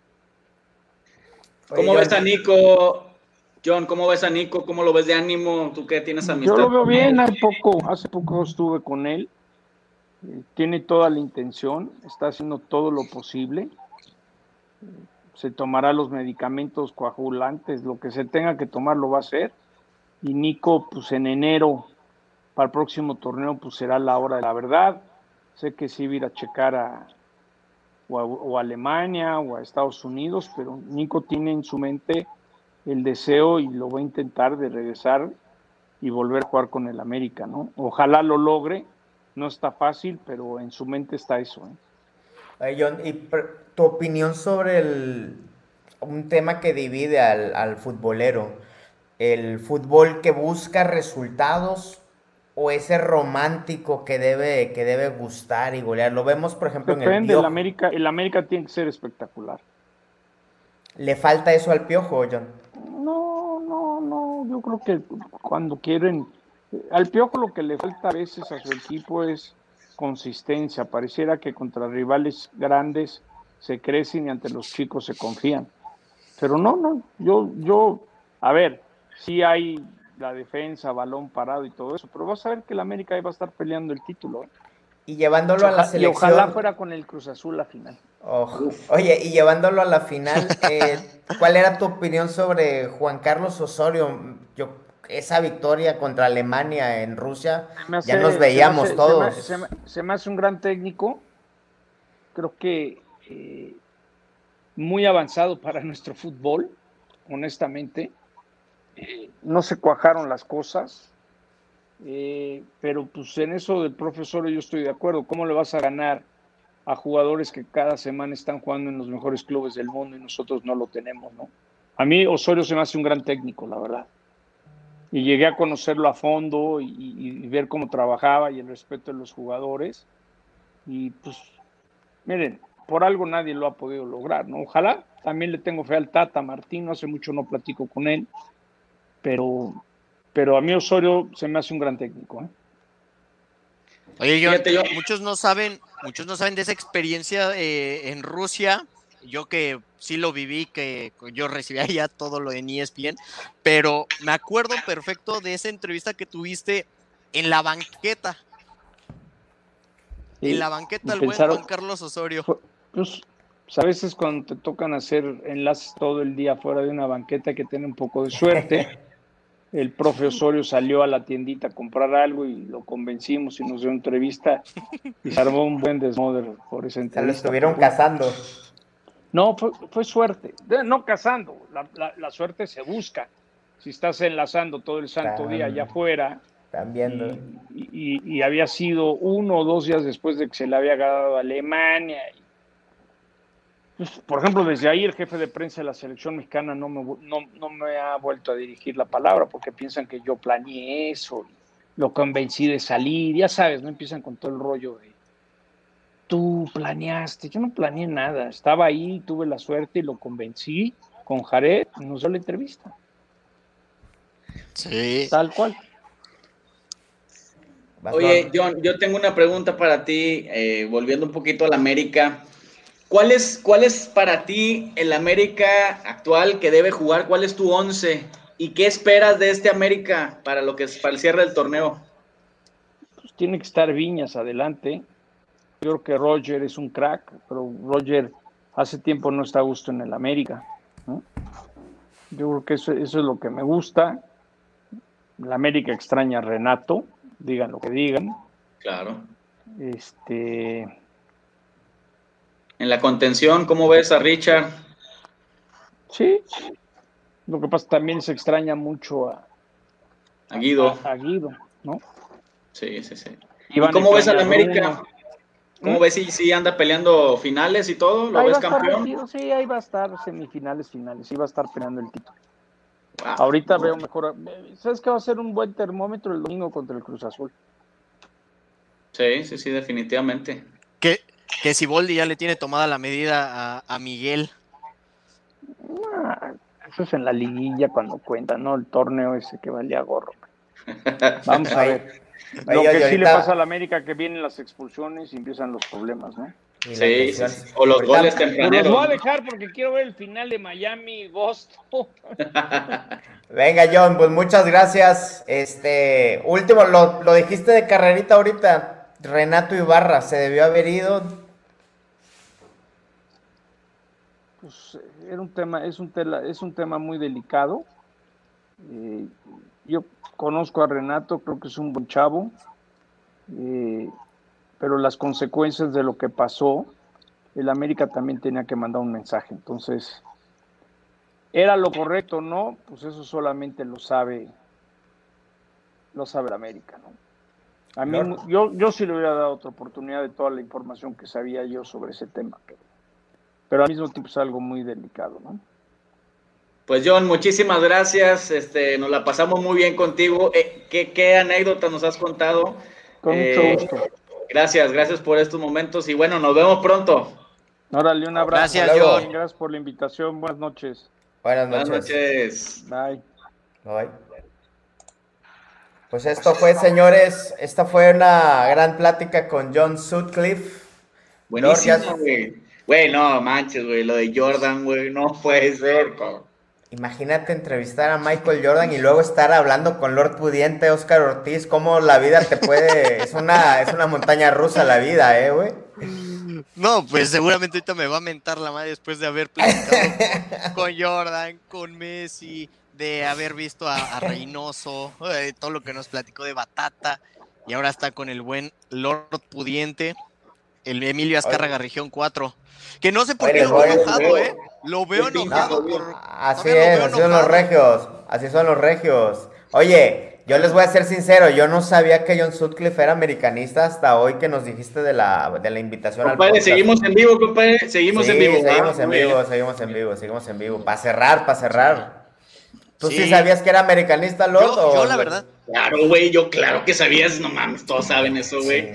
¿Cómo Oye, ves a John, Nico? John, ¿cómo ves a Nico? ¿Cómo lo ves de ánimo? ¿Tú qué tienes amistad? Yo lo veo con bien, él? hace poco, hace poco estuve con él, eh, tiene toda la intención, está haciendo todo lo posible, eh, se tomará los medicamentos coagulantes, lo que se tenga que tomar lo va a hacer, y Nico, pues en enero, para el próximo torneo, pues será la hora de la verdad. Sé que sí va a ir a checar a, o a, o a Alemania o a Estados Unidos, pero Nico tiene en su mente el deseo y lo va a intentar de regresar y volver a jugar con el América, ¿no? Ojalá lo logre, no está fácil, pero en su mente está eso, ¿eh? oye, John, y per- tu opinión sobre el, un tema que divide al, al futbolero, el fútbol que busca resultados o ese romántico que debe, que debe gustar y golear. Lo vemos, por ejemplo, en el Depende, el Piojo. América, el América tiene que ser espectacular. ¿Le falta eso al Piojo, John? No, no, no, yo creo que cuando quieren, al Piojo lo que le falta a veces a su equipo es consistencia. Pareciera que contra rivales grandes se crecen y ante los chicos se confían. Pero no, no, yo, yo, a ver, sí hay la defensa, balón parado y todo eso, pero vas a ver que el América ahí va a estar peleando el título, ¿eh? Y llevándolo a la Oja- y selección. ojalá fuera con el Cruz Azul la final. Oh, oye, y llevándolo a la final, eh, ¿cuál era tu opinión sobre Juan Carlos Osorio? Yo, esa victoria contra Alemania en Rusia, Me hace- ya nos se veíamos me hace- todos. Se me, se me- se me hace un gran técnico, creo que eh, muy avanzado para nuestro fútbol, honestamente. Eh, no se cuajaron las cosas, eh, pero pues en eso del profesor yo estoy de acuerdo. ¿Cómo le vas a ganar a jugadores que cada semana están jugando en los mejores clubes del mundo y nosotros no lo tenemos, ¿no? A mí Osorio se me hace un gran técnico, la verdad. Y llegué a conocerlo a fondo y, y- y ver cómo trabajaba y el respeto de los jugadores. Y pues, miren, por algo nadie lo ha podido lograr, ¿no? Ojalá, también le tengo fe al Tata Martino, hace mucho no platico con él, pero, pero a mí Osorio se me hace un gran técnico, ¿eh? Oye, John, Fíjate, yo- muchos no saben, muchos no saben de esa experiencia eh, en Rusia. Yo que sí lo viví, que yo recibía ya todo lo de E S P N, pero me acuerdo perfecto de esa entrevista que tuviste en la banqueta. Sí, En la banqueta el pensaron- buen Juan Carlos Osorio. Fue- Pues, pues, a veces cuando te tocan hacer enlaces todo el día fuera de una banqueta hay que tener un poco de suerte. El profe Osorio salió a la tiendita a comprar algo y lo convencimos y nos dio entrevista y se armó un buen desmoder por esa Se lo entrevista. estuvieron Fue- cazando. No, fue, fue suerte. De- no cazando, la, la- la suerte se busca. Si estás enlazando todo el santo Claro. día allá afuera Están viendo. y, y- y había sido uno o dos días después de que se le había ganado a Alemania. Y, pues, por ejemplo, desde ahí el jefe de prensa de la selección mexicana no me, vu- no, no me ha vuelto a dirigir la palabra porque piensan que yo planeé eso, lo convencí de salir, ya sabes, no empiezan con todo el rollo de tú planeaste, yo no planeé nada, estaba ahí, tuve la suerte y lo convencí con Jared, y nos dio la entrevista, Sí. tal cual. Vas, Oye, Juan. John, yo tengo una pregunta para ti, eh, volviendo un poquito a la América. ¿cuál es, ¿cuál es para ti el América actual que debe jugar? ¿Cuál es tu once? ¿Y qué esperas de este América para lo que es para el cierre del torneo? Pues tiene que estar Viñas adelante. Yo creo que Roger es un crack, pero Roger hace tiempo no está a gusto en el América, ¿no? Yo creo que eso, eso es lo que me gusta. La América extraña a Renato, digan lo que digan. Claro. Este... En la contención, ¿cómo ves a Richard? Sí. Lo que pasa también se extraña mucho a, a Guido. A, a Guido, ¿no? Sí, sí, sí. Iván, ¿cómo ves a la América? Bruno. ¿Cómo ¿Mm? ves si, si anda peleando finales y todo? ¿Lo ahí ves va campeón? Metido, sí, ahí va a estar semifinales, finales. Sí va a estar peleando el título. Wow. Ahorita veo mejor. ¿Sabes qué va a ser un buen termómetro el domingo contra el Cruz Azul? Sí, sí, sí, definitivamente. Que, que Siboldi ya le tiene tomada la medida a, a Miguel. Ah, eso es en la liguilla cuando cuenta, ¿no? El torneo ese que valía gorro. Vamos a ver. Lo Oye, que sí ahorita... le pasa a la América que vienen las expulsiones y empiezan los problemas, ¿no? Sí, sí, sí. O los ahorita, goles tempraneros. Los voy a dejar porque quiero ver el final de Miami-Boston. Venga, John, pues muchas gracias. Este, último, lo, lo dijiste de carrerita ahorita. Renato Ibarra, ¿se debió haber ido? Pues era un tema, es un tela, es un tema muy delicado. Eh, yo conozco a Renato, creo que es un buen chavo. Eh, pero las consecuencias de lo que pasó, el América también tenía que mandar un mensaje. Entonces, ¿era lo correcto o no? Pues eso solamente lo sabe, lo sabe el América, ¿no? A mí, no. yo, yo sí le hubiera dado otra oportunidad de toda la información que sabía yo sobre ese tema, pero, pero al mismo tiempo es algo muy delicado, ¿no? Pues John, muchísimas gracias, este, nos la pasamos muy bien contigo. Eh, ¿qué, qué anécdota nos has contado? Con eh, mucho gusto. Gracias, gracias por estos momentos y bueno, nos vemos pronto. Órale, un abrazo. Gracias, John. Gracias por la invitación. Buenas noches. Buenas noches. Buenas noches. Bye. Bye. Pues esto fue, señores, esta fue una gran plática con John Sutcliffe. Buenísimo, güey. Güey, no manches, güey, lo de Jordan, güey, no puede ser, cabrón. Imagínate entrevistar a Michael Jordan y luego estar hablando con Lord Pudiente, Oscar Ortiz, cómo la vida te puede... es una es una montaña rusa la vida, ¿eh, güey? No, pues seguramente ahorita me va a mentar la madre después de haber platicado con, con Jordan, con Messi, de haber visto a, a Reynoso, de todo lo que nos platicó de Batata, y ahora está con el buen Lord Pudiente, el Emilio Azcárraga Región cuatro. Que no sé por Oye, qué lo veo voy, enojado, veo. ¿eh? Lo veo enojado. No, por... así es, así son los regios, así son los regios. Oye, yo les voy a ser sincero, yo no sabía que John Sutcliffe era americanista hasta hoy que nos dijiste de la, de la invitación compadre, al podcast. Seguimos en vivo, compadre, seguimos sí, en vivo. seguimos ah, en vivo, bien. seguimos en vivo, seguimos en vivo. Para cerrar, para cerrar. ¿Tú sí. sí sabías que era americanista, Lord? Yo, o... yo la verdad... Claro, güey, yo claro que sabías, no mames, todos saben eso, güey.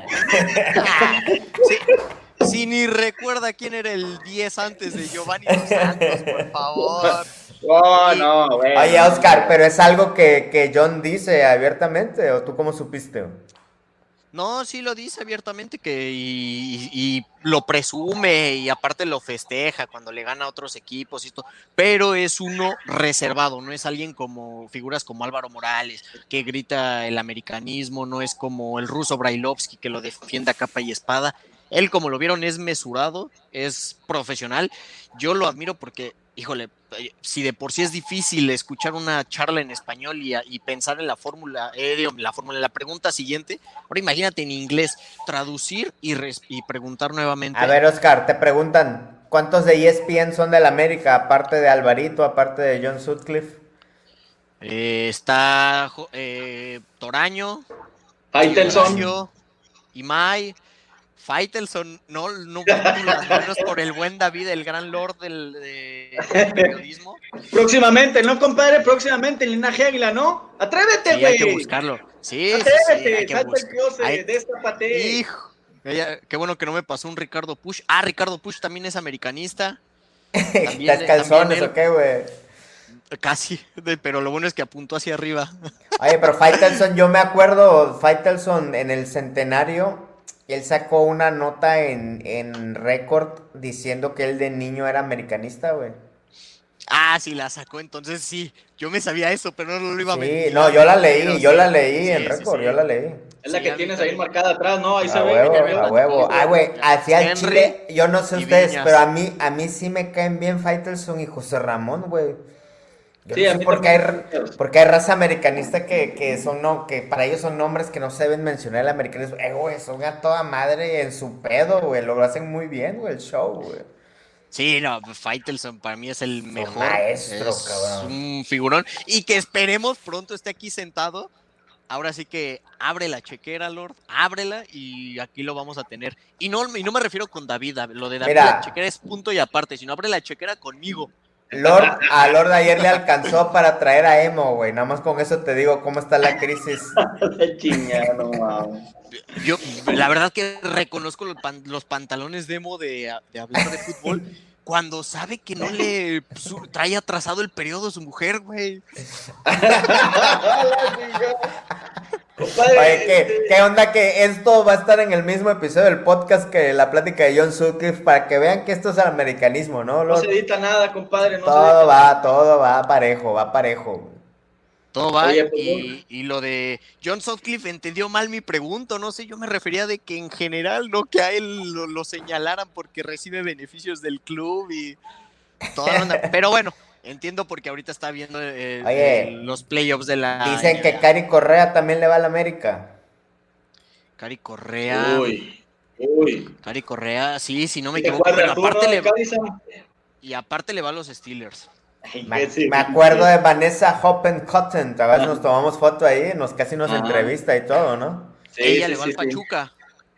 Sí. Si ni recuerda quién era el diez antes de Giovanni Dos Santos, por favor. Oh, no, güey. Oye, Oscar, pero es algo que, que John dice abiertamente, ¿o tú cómo supiste? No, sí lo dice abiertamente que y, y lo presume y aparte lo festeja cuando le gana a otros equipos y esto, pero es uno reservado, no es alguien como figuras como Álvaro Morales que grita el americanismo, no es como el ruso Brailovsky que lo defiende a capa y espada. Él, como lo vieron, es mesurado, es profesional. Yo lo admiro porque, híjole, si de por sí es difícil escuchar una charla en español y, y pensar en la fórmula, eh, la fórmula, la pregunta siguiente, ahora imagínate en inglés, traducir y, res, y preguntar nuevamente. A ver, Oscar, te preguntan, ¿cuántos de E S P N son del América, aparte de Alvarito, aparte de John Sutcliffe? Eh, está eh, Toraño, Faitelson, Imai, Faitelson, no, no las manos por el buen David, el gran lord del, de, del periodismo. Próximamente, ¿no, compadre? Próximamente, el linaje águila, ¿no? Atrévete, güey. Sí, hay que buscarlo. Sí, Atrévete, sí, sí, hay que salta el closet, hay... destapate. Hijo, ella, qué bueno que no me pasó un Ricardo Push. Ah, Ricardo Push también es americanista. ¿Estás calzones o qué, güey? Casi, pero lo bueno es que apuntó hacia arriba. Oye, pero Faitelson, yo me acuerdo, Faitelson en el centenario... él sacó una nota en, en Record diciendo que él de niño era americanista, güey. Ah, sí, la sacó, entonces sí. Yo me sabía eso, pero no lo iba a mentir. Sí, no, yo la leí, yo sí. la leí sí, en Record, sí, sí. yo la leí. Es la sí, que tienes ahí marcada atrás, ¿no? Ahí a se huevo, ve. A huevo, ah, güey, hacia el Chile, yo no sé ustedes, Viñas. pero a mí, a mí sí me caen bien Faitelson y José Ramón, güey. Yo sí, no sé porque hay, porque hay raza americanista que, que son no, que para ellos son nombres que no se deben mencionar el americanismo. Eh, güey, son a toda madre en su pedo, güey. Lo hacen muy bien, güey, el show, güey. Sí, no, Faitelson para mí es el mejor. Un maestro, es cabrón. Un figurón. Y que esperemos pronto esté aquí sentado. Ahora sí que abre la chequera, Lord, ábrela y aquí lo vamos a tener. Y no, y no me refiero con David, lo de David, Mira, la chequera es punto y aparte, sino abre la chequera conmigo. Lord, a Lord ayer le alcanzó para traer a Emo, güey. Nada más con eso te digo cómo está la crisis. Chingado, wow. Yo, la verdad que reconozco los, pan, los pantalones de Emo de, de hablar de fútbol cuando sabe que no le su, trae atrasado el periodo a su mujer, güey. Oye, ¿qué, ¿qué onda? Que esto va a estar en el mismo episodio del podcast que la plática de John Sutcliffe para que vean que esto es el americanismo, ¿no? Lord? No se edita nada, compadre. No todo se va, nada. todo va parejo, va parejo. Todo va, Oye, pues, y, y lo de John Sutcliffe entendió mal mi pregunta, no sé, yo me refería de que en general, no que a él lo, lo señalaran porque recibe beneficios del club y toda la onda, pero bueno. Entiendo porque ahorita está viendo el, Oye, el, los playoffs de la... Dicen que Cari Correa también le va a la América. Cari Correa... Uy, uy. Cari Correa, sí, si no me equivoco, pero aparte le... Y aparte le va a los Steelers. Me, me acuerdo de Vanessa Hoppencotton, a veces nos tomamos foto ahí, nos casi nos ah. entrevista y todo, ¿no? Sí, Ella sí, le va sí, al Pachuca.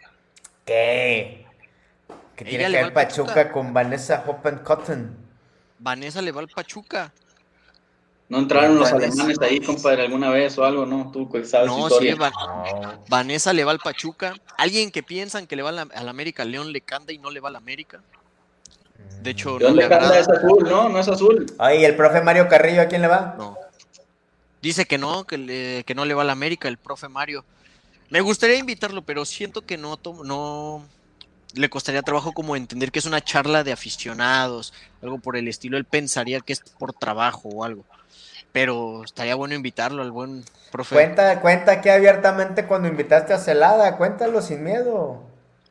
¿Qué? ¿Qué tiene que ver Pachuca, Pachuca con Vanessa Hoppencotton? Vanessa le va al Pachuca. ¿No entraron los Vanessa. alemanes ahí, compadre, alguna vez o algo, no? Tú sabes no, su historia. Sí, Va- no. Vanessa le va al Pachuca. Alguien que piensan que le va a la, a la América, León le canta y no le va a la América. De hecho, León no le canta es azul, ¿no? No es azul. Ay, ¿y el profe Mario Carrillo a quién le va? No. Dice que no, que, le, que no le va a la América, el profe Mario. Me gustaría invitarlo, pero siento que no, no le costaría trabajo como entender que es una charla de aficionados, algo por el estilo. Él pensaría que es por trabajo o algo. Pero estaría bueno invitarlo al buen profe. Cuenta, cuenta aquí abiertamente cuando invitaste a Celada, cuéntalo sin miedo.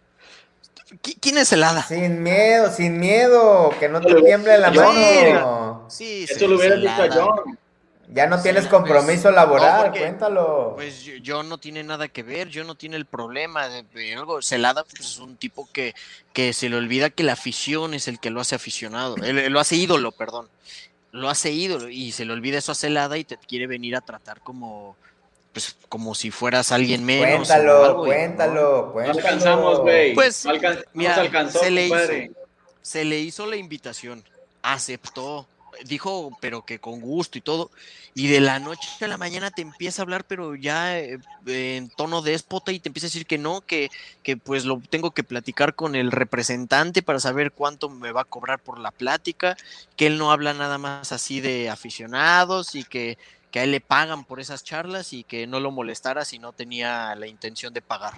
¿Quién es Celada? Sin miedo, sin miedo, que no te tiemble la mano. Sí, Eso lo hubiera dicho a John. Ya no sí, tienes compromiso pues, laboral, no, porque, cuéntalo. Pues yo, yo no tiene nada que ver, yo no tiene el problema de, de algo. Celada pues, es un tipo que, que se le olvida que la afición es el que lo hace aficionado, él, lo hace ídolo, perdón. Lo hace ídolo y se le olvida eso a Celada y te quiere venir a tratar como pues como si fueras alguien menos. Cuéntalo, algo, cuéntalo, ¿no? cuéntalo. No alcanzamos, güey. Pues, no alcan- mira, no alcanzó, se, le hizo, padre. se le hizo la invitación, aceptó, dijo, pero que con gusto y todo, y de la noche a la mañana te empieza a hablar, pero ya eh, en tono déspota y te empieza a decir que no, que, que pues lo tengo que platicar con el representante para saber cuánto me va a cobrar por la plática, que él no habla nada más así de aficionados y que que a él le pagan por esas charlas y que no lo molestara si no tenía la intención de pagar.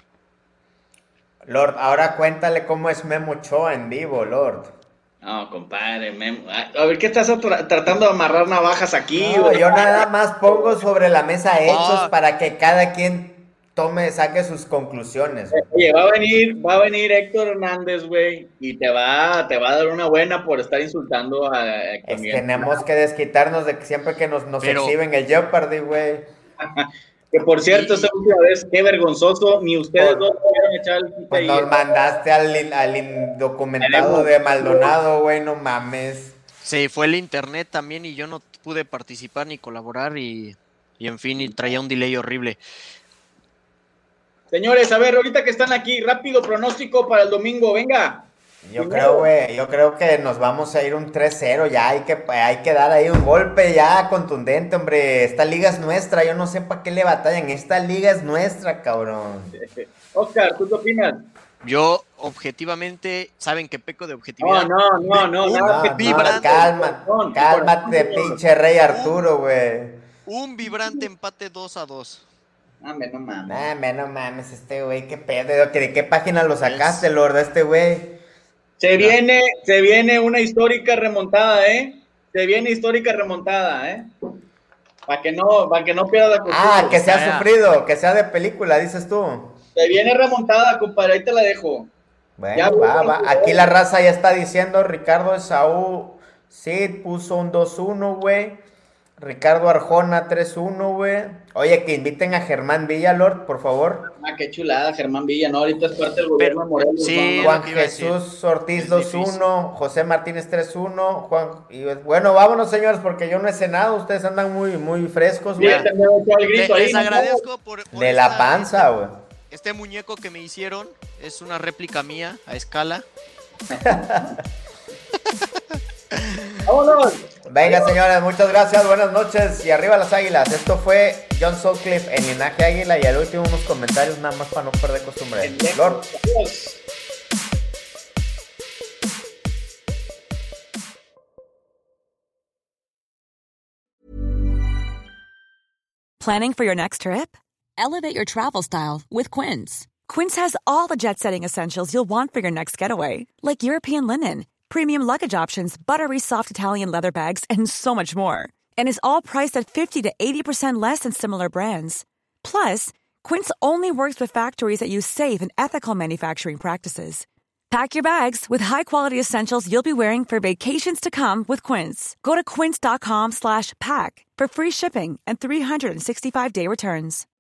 Lord, ahora cuéntale cómo es Memo Ochoa en vivo, Lord. No, compadre, Memo. A ver, ¿qué estás tra- tratando de amarrar navajas aquí? No, güey? yo nada más pongo sobre la mesa hechos Ah. para que cada quien tome, saque sus conclusiones. Güey. Oye, va a venir, va a venir Héctor Hernández, güey, y te va, te va a dar una buena por estar insultando a Héctor Es, Miguel. tenemos que desquitarnos de que siempre que nos, nos Pero- exhiben el Jeopardy, güey. Que por cierto, Y- esta última vez, qué vergonzoso, ni ustedes Por- dos pudieron echar el pique Pues ahí. nos mandaste al, in- al indocumentado de Maldonado, güey, no mames. Se fue el internet también y yo no pude participar ni colaborar y, y en fin, y traía un delay horrible. Señores, a ver, ahorita que están aquí, rápido pronóstico para el domingo, venga. Yo Primero. creo, güey, yo creo que nos vamos a ir un tres cero, ya hay que, hay que dar ahí un golpe ya contundente, hombre. Esta liga es nuestra, yo no sé para qué le batallan, esta liga es nuestra, cabrón. Oscar, ¿tú qué opinas? Yo, objetivamente, saben que peco de objetividad. No, no, no, no, Un nada No, que no, vibrante, calma, corazón, cálmate, corazón. pinche rey Arturo, güey. un vibrante empate dos a dos. Dame, no mames. Dame, no mames, este güey, qué pedo. ¿De qué página lo sacaste, Lord, este güey? Se viene, se viene una histórica remontada, ¿eh? Se viene histórica remontada, ¿eh? Para que no, para que no pierda la costumbre. Ah, que sea sufrido, que sea de película, dices tú. Se viene remontada, compadre, ahí te la dejo. Bueno, Ya, va, bueno, va. Aquí la raza ya está diciendo, Ricardo Esaú Cid puso un dos uno, güey. Ricardo Arjona tres uno, güey. Oye, que inviten a Germán Villa, Lord, por favor. Ah, qué chulada, Germán Villa, ¿no? Ahorita es parte del gobierno de Morelos. sí, ¿no? Juan lo que iba a decir. Jesús Ortiz Es dos uno, José Martínez tres uno, Juan, y bueno, vámonos señores, porque yo no he cenado, ustedes andan muy, muy frescos, güey. Sí, te me echó el grito Le- ahí, les ¿no? agradezco por, por De esta- la panza, güey. Este muñeco que me hicieron es una réplica mía a escala. ¡Vámonos! Venga, señores, muchas gracias, buenas noches y arriba las águilas. Esto fue John Sutcliffe en Linaje Águila y al último unos comentarios nada más para no perder costumbre. Lord. Adiós. Planning for your next trip? Elevate your travel style with Quince. Quince has all the jet-setting essentials you'll want for your next getaway, like European linen, premium luggage options, buttery soft Italian leather bags, and so much more. And is all priced at fifty to eighty percent less than similar brands. Plus, Quince only works with factories that use safe and ethical manufacturing practices. Pack your bags with high-quality essentials you'll be wearing for vacations to come with Quince. Go to quince.com slash pack for free shipping and three sixty-five day returns.